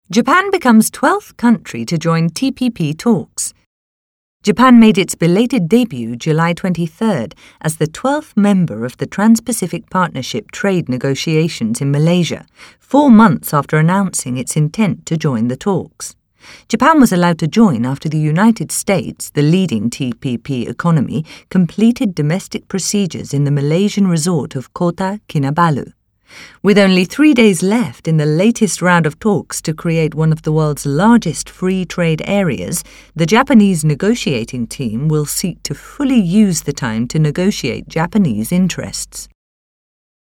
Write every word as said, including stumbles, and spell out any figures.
Japan becomes twelfth country to join T P P talks. Japan made its belated debut July twenty-third as the twelfth member of the Trans-Pacific Partnership trade negotiations in Malaysia, four months after announcing its intent to join the talks. Japan was allowed to join after the United States, the leading T P P economy, completed domestic procedures in the Malaysian resort of Kota Kinabalu. With only three days left in the latest round of talks to create one of the world's largest free trade areas, the Japanese negotiating team will seek to fully use the time to negotiate Japanese interests.